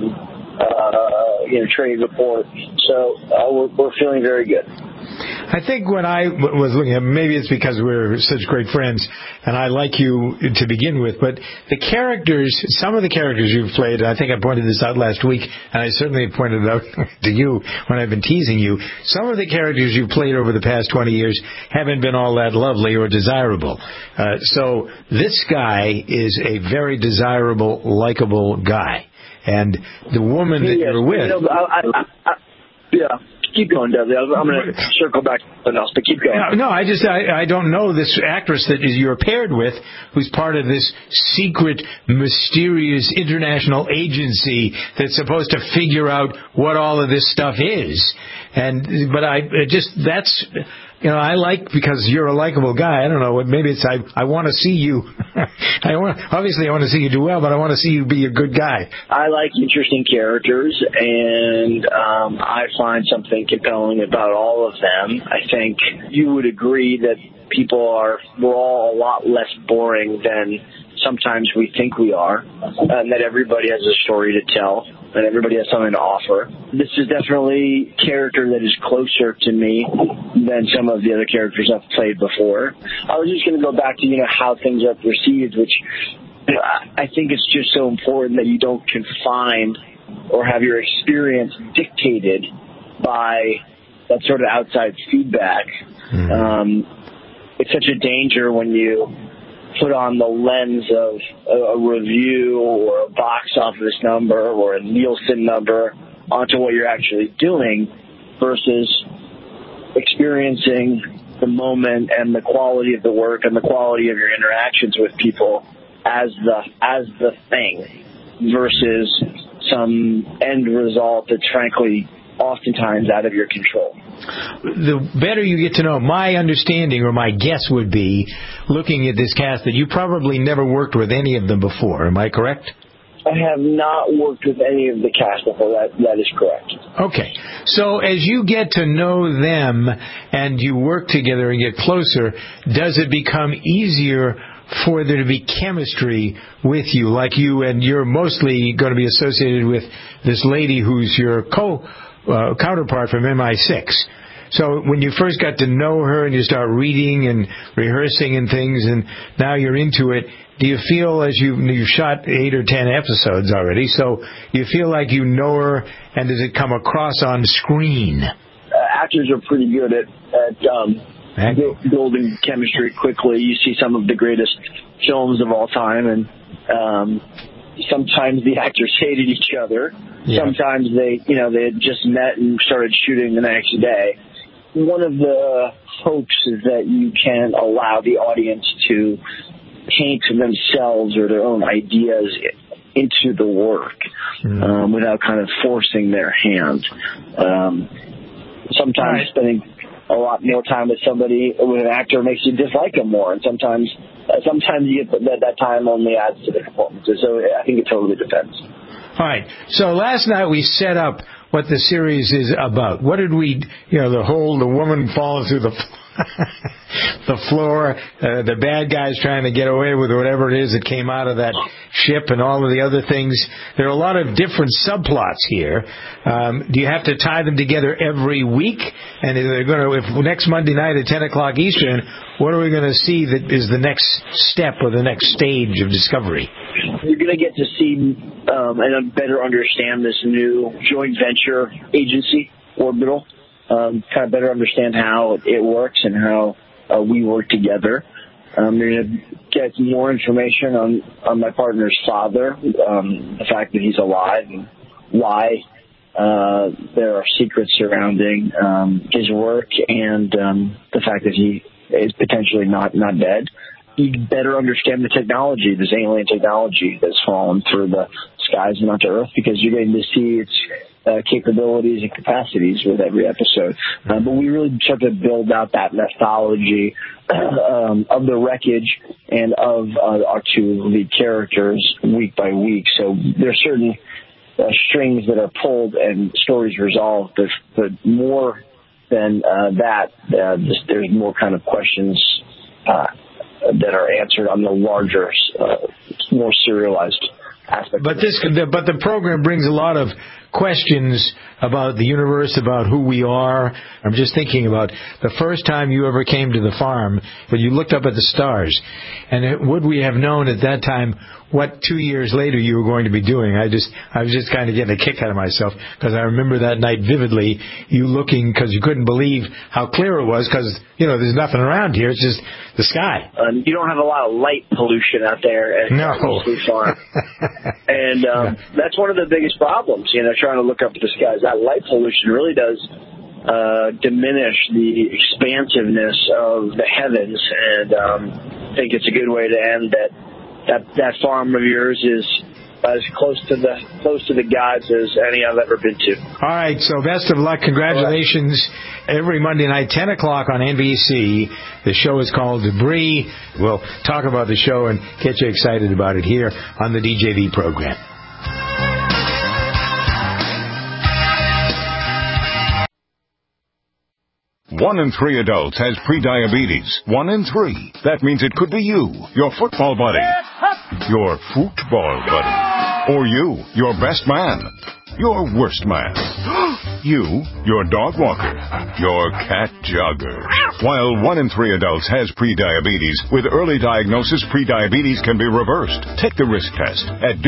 Speaker 5: trade report. So we're feeling very good.
Speaker 2: I think when I was looking at, maybe it's because we're such great friends and I like you to begin with, but some of the characters you've played, I think I pointed this out last week, and I certainly pointed it out to you when I've been teasing you, some of the characters you've played over the past 20 years haven't been all that lovely or desirable. So this guy is a very desirable, likable guy. And the woman that you're with...
Speaker 5: Yeah. Keep going, Dudley. I'm going to circle back to something else, but keep going.
Speaker 2: No, I don't know this actress that you're paired with, who's part of this secret, mysterious international agency that's supposed to figure out what all of this stuff is. I like, because you're a likable guy. I don't know. Maybe it's I want to see you. Obviously, I want to see you do well, but I want to see you be a good guy. I
Speaker 5: like interesting characters, and I find something compelling about all of them. I think you would agree that we're all a lot less boring than sometimes we think we are, and that everybody has a story to tell, and everybody has something to offer. This is definitely a character that is closer to me than some of the other characters I've played before. I was just going to go back to, how things are perceived, which I think it's just so important that you don't confine or have your experience dictated by that sort of outside feedback. It's such a danger when you put on the lens of a review or a box office number or a Nielsen number onto what you're actually doing versus experiencing the moment and the quality of the work and the quality of your interactions with people as the thing versus some end result that's frankly oftentimes out of your control.
Speaker 2: The better you get to know, my understanding or my guess would be, looking at this cast, that you probably never worked with any of them before. Am I correct?
Speaker 5: I have not worked with any of the cast before. That is correct.
Speaker 2: Okay. So as you get to know them and you work together and get closer, does it become easier for there to be chemistry with you? Like you're mostly going to be associated with this lady who's your counterpart from MI6. So when you first got to know her and you start reading and rehearsing and things, and now you're into it, do you feel, as you've shot 8 or 10 episodes already, so you feel like you know her, and does it come across on screen?
Speaker 5: Actors are pretty good at building chemistry quickly. You see some of the greatest films of all time, and sometimes the actors hated each other. Yeah. Sometimes they had just met and started shooting the next day. One of the hopes is that you can allow the audience to paint themselves or their own ideas into the work without kind of forcing their hand. Sometimes spending a lot more time with an actor makes you dislike them more, and sometimes you get that time only adds to the performances. So I think it totally depends.
Speaker 2: All right. So last night we set up what the series is about. What did we, the woman falling through the floor, the bad guys trying to get away with whatever it is that came out of that ship, and all of the other things. There are a lot of different subplots here. Do you have to tie them together every week? And if next Monday night at 10 o'clock Eastern, what are we going to see that is the next step or the next stage of discovery?
Speaker 5: You're going to get to see and better understand this new joint venture agency, Orbital. Kind of better understand how it works and how we work together. You're going to get more information on my partner's father, the fact that he's alive, and why there are secrets surrounding his work, and the fact that he is potentially not dead. You better understand the technology, this alien technology that's fallen through the skies and onto Earth, because you're going to see its capabilities and capacities with every episode. But we really start to build out that mythology of the wreckage and of our two lead characters week by week. So there are certain strings that are pulled and stories resolved, but more than that, there's more kind of questions that are answered on the larger, more serialized aspect.
Speaker 2: But the program brings a lot of questions about the universe, about who we are. I'm just thinking about the first time you ever came to the farm, when you looked up at the stars, and would we have known at that time what 2 years later you were going to be doing? I was just kind of getting a kick out of myself, because I remember that night vividly, you looking, because you couldn't believe how clear it was, because there's nothing around here, it's just the sky.
Speaker 5: You don't have a lot of light pollution out there at the farm. And that's one of the biggest problems, trying to look up at the skies. That light pollution really does diminish the expansiveness of the heavens, and I think it's a good way to end that farm of yours is as close to the gods as any I've ever been to.
Speaker 2: All right, so best of luck. Congratulations. Every Monday night, 10 o'clock on NBC. The show is called Debris. We'll talk about the show and get you excited about it here on the DJV program.
Speaker 1: One in 3 adults has prediabetes. 1 in 3. That means it could be you, your football buddy, your football buddy, or you, your best man, your worst man, you, your dog walker, your cat jogger. While 1 in 3 adults has prediabetes, with early diagnosis, prediabetes can be reversed. Take the risk test at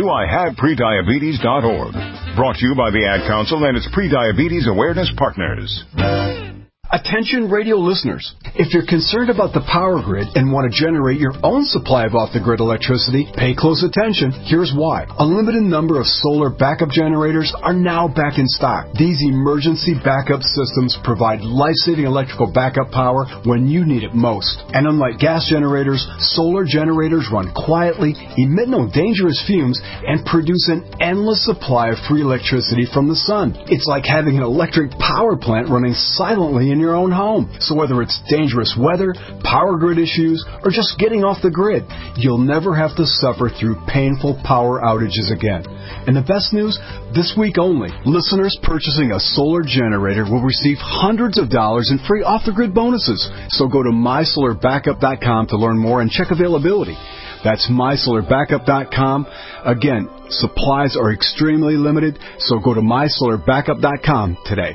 Speaker 1: doihaveprediabetes.org. Brought to you by the Ad Council and its Prediabetes Awareness Partners.
Speaker 6: Attention radio listeners. If you're concerned about the power grid and want to generate your own supply of off-the-grid electricity, pay close attention. Here's why. A limited number of solar backup generators are now back in stock. These emergency backup systems provide life-saving electrical backup power when you need it most. And unlike gas generators, solar generators run quietly, emit no dangerous fumes, and produce an endless supply of free electricity from the sun. It's like having an electric power plant running silently in your own home. So whether it's dangerous weather, power grid issues, or just getting off the grid, you'll never have to suffer through painful power outages again. And the best news, this week only, listeners purchasing a solar generator will receive hundreds of dollars in free off-the-grid bonuses. So go to mysolarbackup.com to learn more and check availability. That's mysolarbackup.com. Again, supplies are extremely limited, so go to mysolarbackup.com today.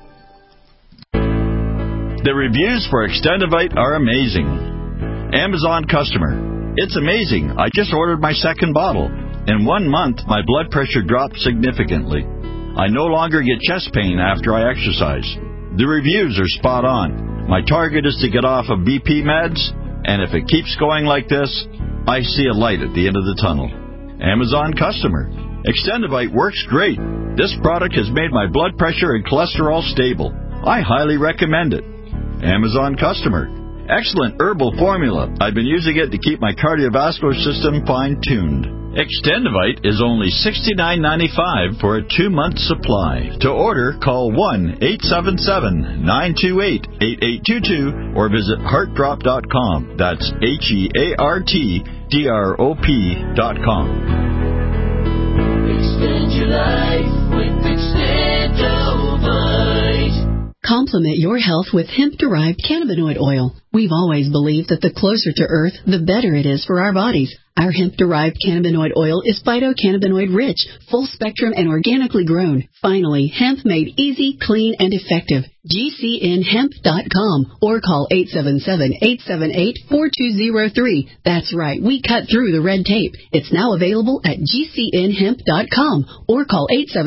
Speaker 7: The reviews for Extendivite are amazing. Amazon customer. It's amazing. I just ordered my second bottle. In 1 month, my blood pressure dropped significantly. I no longer get chest pain after I exercise. The reviews are spot on. My target is to get off of BP meds, and if it keeps going like this, I see a light at the end of the tunnel. Amazon customer. Extendivite works great. This product has made my blood pressure and cholesterol stable. I highly recommend it. Amazon customer. Excellent herbal formula. I've been using it to keep my cardiovascular system fine-tuned. Extendivite is only $69.95 for a 2-month supply. To order, call 1-877-928-8822 or visit heartdrop.com. That's HEARTDROP.com.
Speaker 8: Extend your life with Extendivite.
Speaker 9: Complement your health with hemp-derived cannabinoid oil. We've always believed that the closer to Earth, the better it is for our bodies. Our hemp-derived cannabinoid oil is phytocannabinoid-rich, full-spectrum, and organically grown. Finally, hemp made easy, clean, and effective. GCNhemp.com or call 877-878-4203. That's right, we cut through the red tape. It's now available at GCNhemp.com or call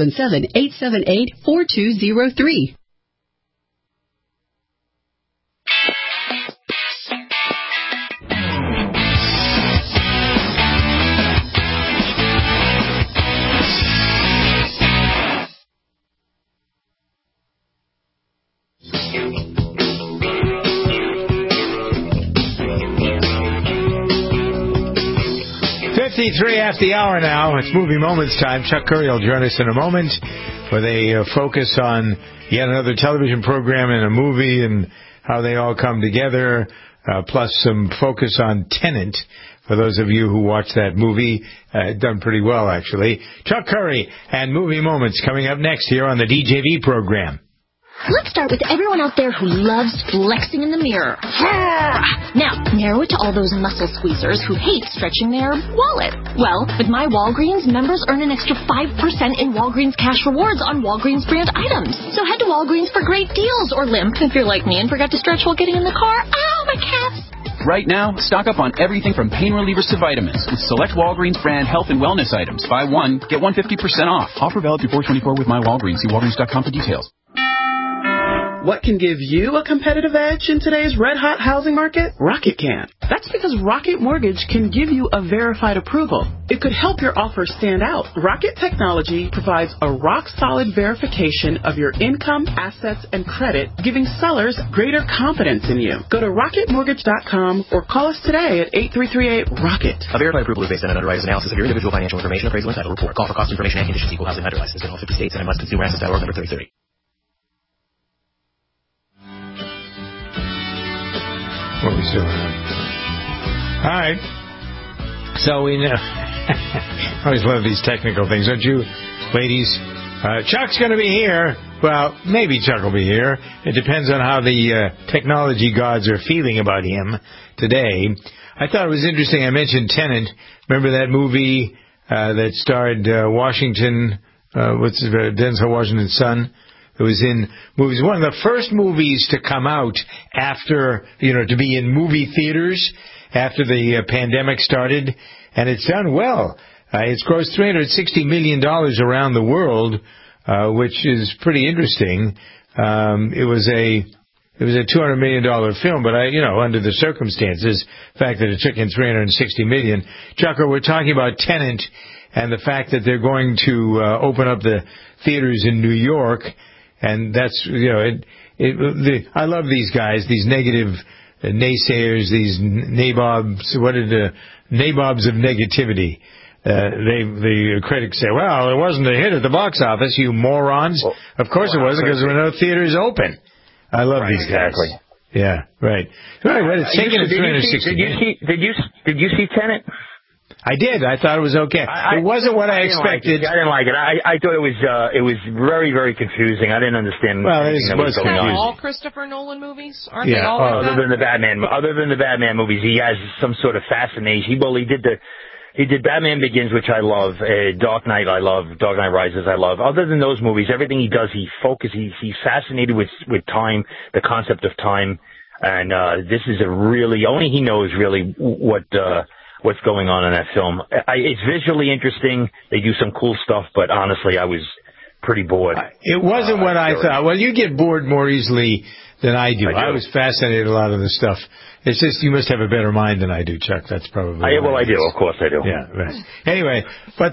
Speaker 9: 877-878-4203.
Speaker 2: After the hour now. It's Movie Moments time. Chuck Curry will join us in a moment where they focus on yet another television program and a movie and how they all come together, plus some focus on Tenet. For those of you who watched that movie, done pretty well, actually. Chuck Curry and Movie Moments coming up next here on the DJV program.
Speaker 25: Let's start with everyone out there who loves flexing in the mirror. Now, narrow it to all those muscle squeezers who hate stretching their wallet. Well, with My Walgreens, members earn an extra 5% in Walgreens Cash Rewards on Walgreens brand items. So head to Walgreens for great deals, or limp if you're like me and forgot to stretch while getting in the car. Ow, my calves!
Speaker 26: Right now, stock up on everything from pain relievers to vitamins with select Walgreens brand health and wellness items. Buy one, get one 50% off. Offer valid through 4/24 with My Walgreens. See Walgreens.com for details.
Speaker 13: What can give you a competitive edge in today's red-hot housing market? Rocket can. That's because Rocket Mortgage can give you a verified approval. It could help your offer stand out. Rocket Technology provides a rock-solid verification of your income, assets, and credit, giving sellers greater confidence in you. Go to rocketmortgage.com or call us today at 8338-ROCKET.
Speaker 14: A verified approval is based on an underwriter's analysis of your individual financial information, appraisal, and title report. Call for cost information and conditions. Equal housing lender license in all 50 states and MLSconsumeraccess.org number 3030.
Speaker 2: What we still have. All right. So we know. I always love these technical things, don't you, ladies? Chuck's going to be here. Well, maybe Chuck will be here. It depends on how the technology gods are feeling about him today. I thought it was interesting. I mentioned Tenet. Remember that movie that starred Washington, Denzel Washington's son? It was in movies. One of the first movies to come out after, to be in movie theaters after the pandemic started, and it's done well. It's grossed $360 million around the world, which is pretty interesting. It was a it was a $200 million film, but under the circumstances, the fact that it took in $360 million. Chucker, we're talking about Tenet and the fact that they're going to open up the theaters in New York, and that's I love these guys, these negative naysayers, these nabobs. What are the nabobs of negativity? The critics say, well, it wasn't a hit at the box office, you morons. Well, of course it wasn't, because there were no theaters open. I love these guys. Exactly. Yeah, right. Right, it's taken at 360.
Speaker 10: Did you see Tenet?
Speaker 2: I did. I thought it was okay. It wasn't what I expected.
Speaker 10: I didn't like it. I thought it was very, very confusing. I didn't understand.
Speaker 2: Well, it was confusing.
Speaker 4: All Christopher Nolan movies? Aren't they all like
Speaker 10: other than the Batman movies, he has some sort of fascination. He did Batman Begins, which I love. Dark Knight, I love. Dark Knight Rises, I love. Other than those movies, everything he does, he's fascinated with time, the concept of time. And this is only he knows really what's going on in that film. It's visually interesting. They do some cool stuff, but honestly, I was pretty bored.
Speaker 2: It wasn't what I thought. Well, you get bored more easily than I do. I was fascinated with a lot of the stuff. It's just you must have a better mind than I do, Chuck. That's probably
Speaker 10: I do. Of course I do.
Speaker 2: Yeah, right. Anyway, but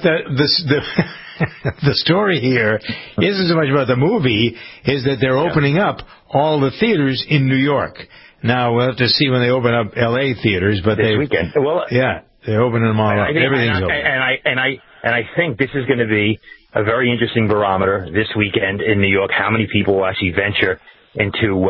Speaker 2: the story here isn't so much about the movie, is that they're opening up all the theaters in New York. Now, we'll have to see when they open up L.A. theaters, but
Speaker 10: this weekend. Well,
Speaker 2: they're opening them all up. Everything's open.
Speaker 10: And I think this is going to be a very interesting barometer this weekend in New York. How many people will actually venture into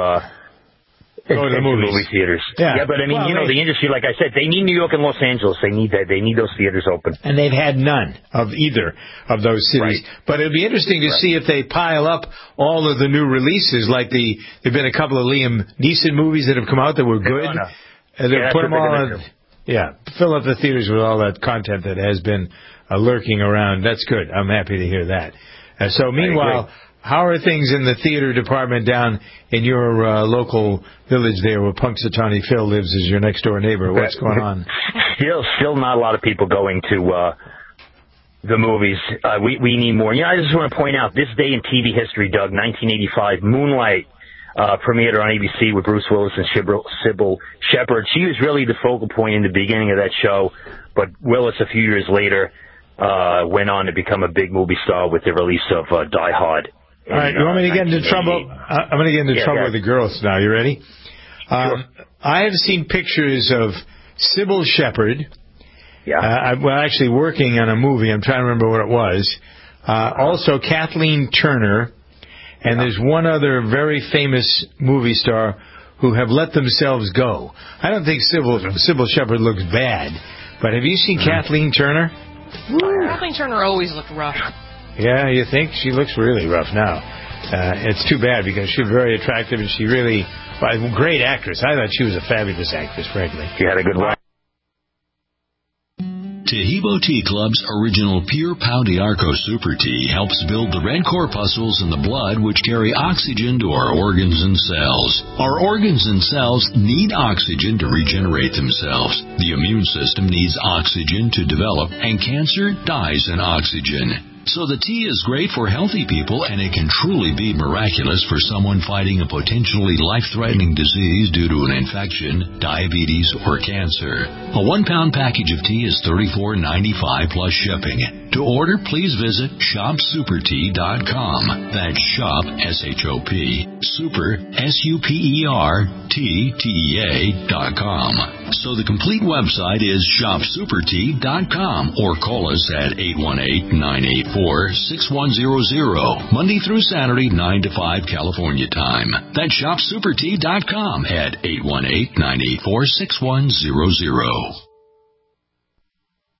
Speaker 2: the
Speaker 10: movie theaters? Yeah, but I mean, the industry, like I said, they need New York and Los Angeles. They need that. They need those theaters open.
Speaker 2: And they've had none of either of those cities. Right. But it'd be interesting to see if they pile up all of the new releases. Like there've been a couple of Liam Neeson movies that have come out that were good. They put them all. Fill up the theaters with all that content that has been lurking around. That's good. I'm happy to hear that. So meanwhile, how are things in the theater department down in your local village there where Punxsutawney Phil lives as your next door neighbor? What's going on?
Speaker 10: Still not a lot of people going to the movies. We need more. I just want to point out this day in TV history, Doug, 1985, Moonlight premiered on ABC with Bruce Willis and Sybil Shepherd. She was really the focal point in the beginning of that show, but Willis a few years later went on to become a big movie star with the release of Die Hard.
Speaker 2: All right, you want me to get into trouble? I'm going to get into trouble with the girls now. You ready?
Speaker 10: Sure.
Speaker 2: I have seen pictures of Sybil Shepherd.
Speaker 10: Yeah.
Speaker 2: Actually working on a movie. I'm trying to remember what it was. Also Kathleen Turner. And there's one other very famous movie star who have let themselves go. I don't think Sybil Shepherd looks bad. But have you seen Kathleen Turner?
Speaker 4: Kathleen Turner always looked rough.
Speaker 2: Yeah, you think? She looks really rough now. It's too bad because she's very attractive and she really, great actress. I thought she was a fabulous actress, frankly.
Speaker 10: She had a good run.
Speaker 11: Tahibo Tea Club's original Pure Pau d'Arco Super Tea helps build the red corpuscles in the blood which carry oxygen to our organs and cells. Our organs and cells need oxygen to regenerate themselves. The immune system needs oxygen to develop, and cancer dies in oxygen. So the tea is great for healthy people, and it can truly be miraculous for someone fighting a potentially life-threatening disease due to an infection, diabetes, or cancer. A 1-pound package of tea is $34.95 plus shipping. To order, please visit shopsupertea.com. That's shop, S-H-O-P, super, SUPERTEA.com. So the complete website is shopsupertea.com, or call us at 818-984-6100, Monday through Saturday, 9 to 5 California time. That's shopsupertea.com at 818-984-6100.